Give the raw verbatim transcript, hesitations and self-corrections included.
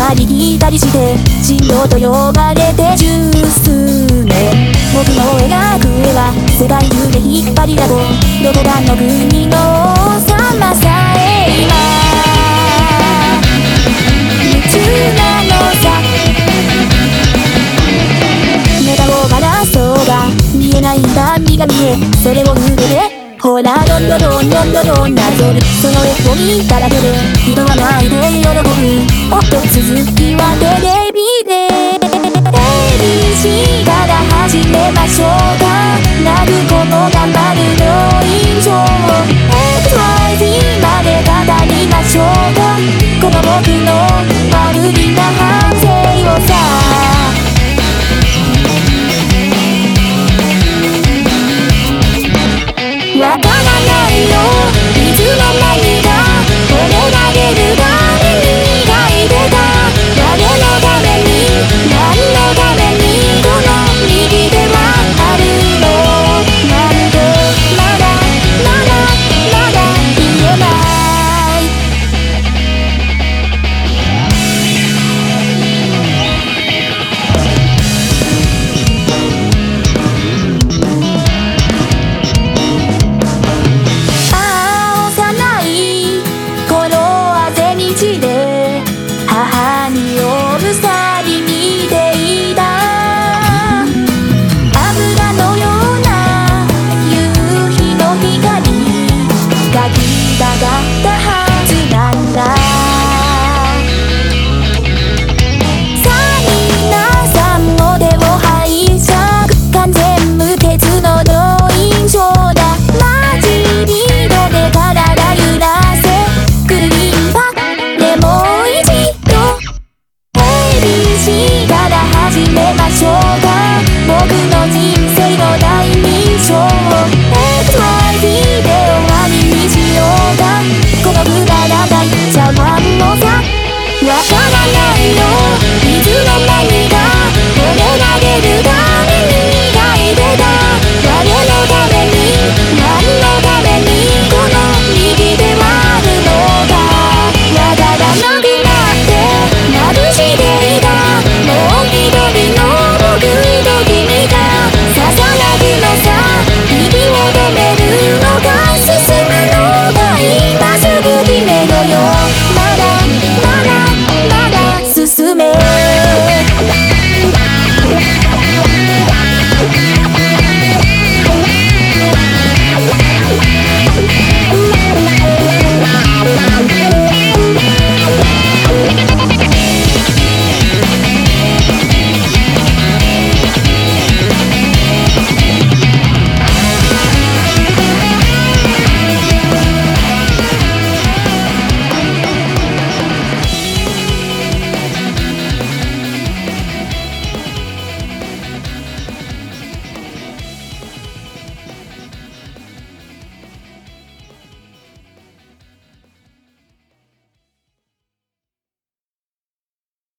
ったり引いたりして進路と呼ばれて十数年、僕の描く絵は世界中で引っ張りだこ、どこかの国の王様さえ今夢中なのさ。ネタをばらそうが見えない波が見え、それを筆でほらどんどどんどんどどんなぞる、その絵を見ただけで人は泣いて喜ぶ。おっと続きはテレビで エービーシー から始めましょうか。なるこの頑張るの以上 エックスワイゼット まで語りましょうか。この僕の